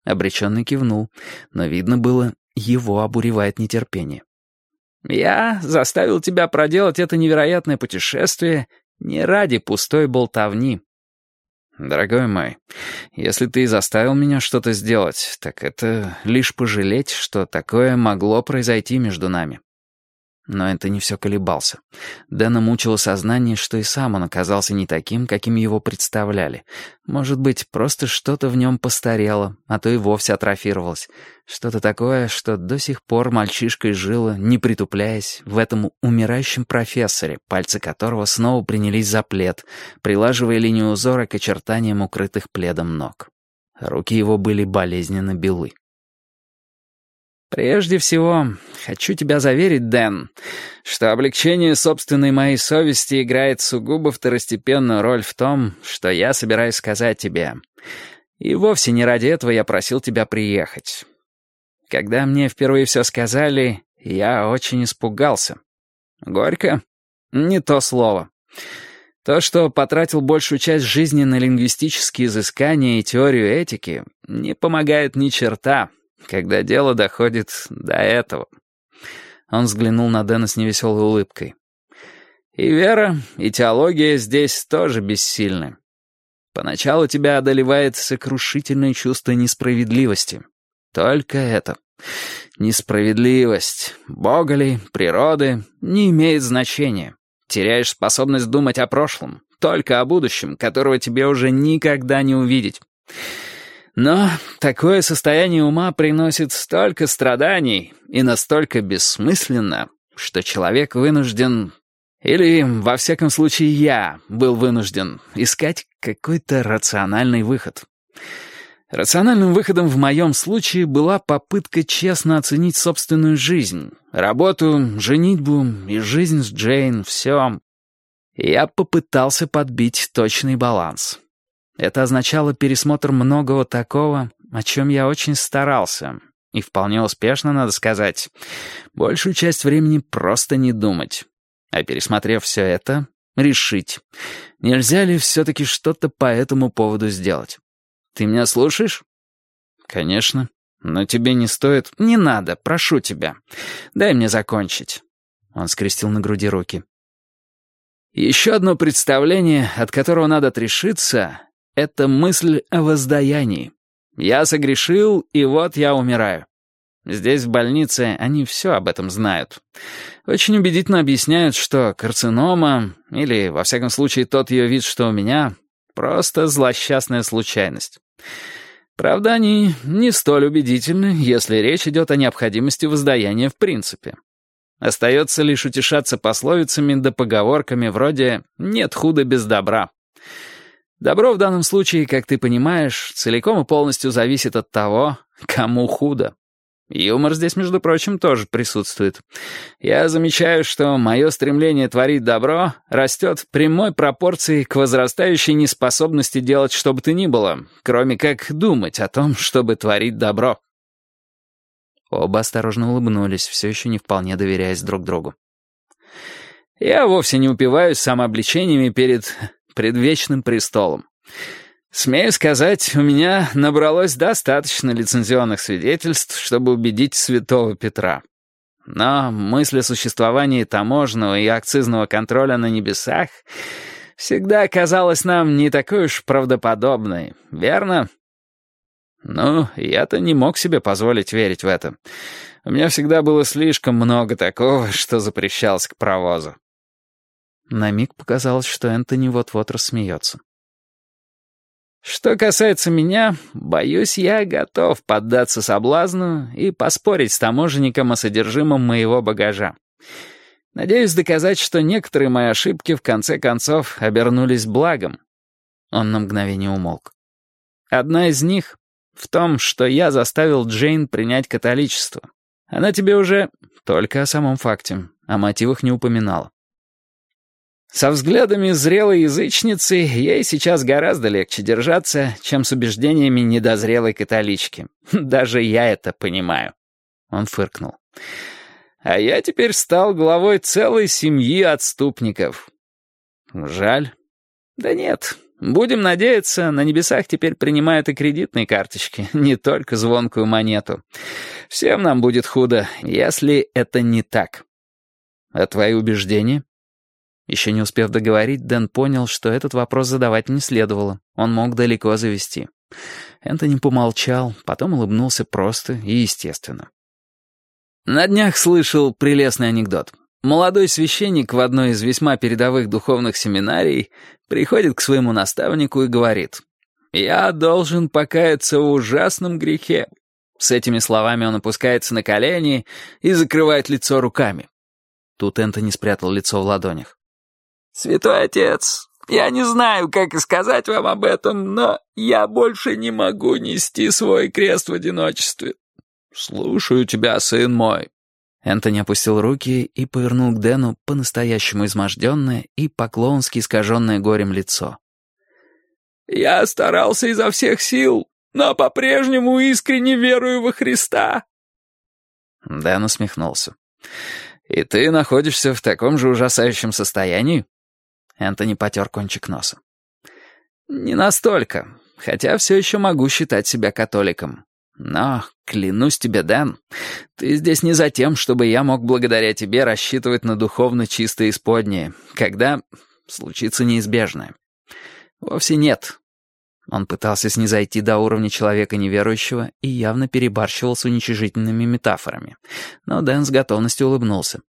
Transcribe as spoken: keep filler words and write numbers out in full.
Обреченный кивнул, но видно было, его обуревает нетерпение. «Я заставил тебя проделать это невероятное путешествие не ради пустой болтовни». «Дорогой мой, если ты и заставил меня что-то сделать, так это лишь пожалеть, что такое могло произойти между нами». Но это не все колебался. Дэна мучило сознание, что и сам он оказался не таким, каким его представляли. Может быть, просто что-то в нем постарело, а то и вовсе атрофировалось. Что-то такое, что до сих пор мальчишкой жило, не притупляясь, в этом умирающем профессоре, пальцы которого снова принялись за плед, прилаживая линию узора к очертаниям укрытых пледом ног. Руки его были болезненно белы. «Прежде всего, хочу тебя заверить, Дэн, что облегчение собственной моей совести играет сугубо второстепенную роль в том, что я собираюсь сказать тебе. И вовсе не ради этого я просил тебя приехать. Когда мне впервые все сказали, я очень испугался. Горько? Не то слово. То, что потратил большую часть жизни на лингвистические изыскания и теорию этики, не помогает ни черта, когда дело доходит до этого». Он взглянул на Дэна с невеселой улыбкой. «И вера, и теология здесь тоже бессильны. Поначалу тебя одолевает сокрушительное чувство несправедливости. Только это. Несправедливость, бога ли, природы, не имеет значения. Теряешь способность думать о прошлом, только о будущем, которого тебе уже никогда не увидеть. Но такое состояние ума приносит столько страданий и настолько бессмысленно, что человек вынужден, или, во всяком случае, я был вынужден искать какой-то рациональный выход. Рациональным выходом в моем случае была попытка честно оценить собственную жизнь, работу, женитьбу и жизнь с Джейн, все. Я попытался подбить точный баланс. Это означало пересмотр многого такого, о чем я очень старался. И вполне успешно, надо сказать. Большую часть времени просто не думать. А пересмотрев все это, решить, нельзя ли все-таки что-то по этому поводу сделать. Ты меня слушаешь? Конечно. Но тебе не стоит... Не надо, прошу тебя. Дай мне закончить. Он скрестил на груди руки. Еще одно представление, от которого надо отрешиться... Это мысль о воздаянии. Я согрешил, и вот я умираю. Здесь, в больнице, они все об этом знают. Очень убедительно объясняют, что карцинома, или, во всяком случае, тот ее вид, что у меня, просто злосчастная случайность. Правда, они не столь убедительны, если речь идет о необходимости воздаяния в принципе. Остается лишь утешаться пословицами да поговорками вроде «нет худа без добра». Добро в данном случае, как ты понимаешь, целиком и полностью зависит от того, кому худо. Юмор здесь, между прочим, тоже присутствует. Я замечаю, что мое стремление творить добро растет в прямой пропорции к возрастающей неспособности делать что бы то ни было, кроме как думать о том, чтобы творить добро. Оба осторожно улыбнулись, все еще не вполне доверяясь друг другу. Я вовсе не упиваюсь самообличениями перед... предвечным престолом. Смею сказать, у меня набралось достаточно лицензионных свидетельств, чтобы убедить святого Петра. Но мысль о существовании таможенного и акцизного контроля на небесах всегда казалась нам не такой уж правдоподобной, верно? Ну, я-то не мог себе позволить верить в это. У меня всегда было слишком много такого, что запрещалось к провозу. На миг показалось, что Энтони вот-вот рассмеется. «Что касается меня, боюсь, я готов поддаться соблазну и поспорить с таможенником о содержимом моего багажа. Надеюсь доказать, что некоторые мои ошибки в конце концов обернулись благом». Он на мгновение умолк. «Одна из них в том, что я заставил Джейн принять католичество. Она тебе уже только о самом факте, о мотивах не упоминала. Со взглядами зрелой язычницы ей сейчас гораздо легче держаться, чем с убеждениями недозрелой католички. Даже я это понимаю». Он фыркнул. «А я теперь стал главой целой семьи отступников». «Жаль». «Да нет, Будем надеяться, на небесах теперь принимают и кредитные карточки, не только звонкую монету. Всем нам будет худо, если это не так. А твои убеждения? Еще не успев договорить, Дэн понял, что этот вопрос задавать не следовало. Он мог далеко завести. Энтони помолчал, потом улыбнулся просто и естественно. На днях слышал прелестный анекдот. Молодой священник в одной из весьма передовых духовных семинарий приходит к своему наставнику и говорит: «Я должен покаяться в ужасном грехе». С этими словами он опускается на колени и закрывает лицо руками. Тут Энтони спрятал лицо в ладонях. «Святой отец, я не знаю, как и сказать вам об этом, но я больше не могу нести свой крест в одиночестве». «Слушаю тебя, сын мой». Энтони опустил руки и повернул к Дэну по-настоящему изможденное и по-клоунски искаженное горем лицо. «Я старался изо всех сил, но по-прежнему искренне верую во Христа». Дэн усмехнулся. «И ты находишься в таком же ужасающем состоянии?» Энтони потер кончик носа. «Не настолько, хотя все еще могу считать себя католиком. Но, клянусь тебе, Дэн, ты здесь не за тем, чтобы я мог благодаря тебе рассчитывать на духовно чистое исподнее, когда случится неизбежное. Вовсе нет». Он пытался снизойти до уровня человека неверующего и явно перебарщивал с уничижительными метафорами. Но Дэн с готовностью улыбнулся.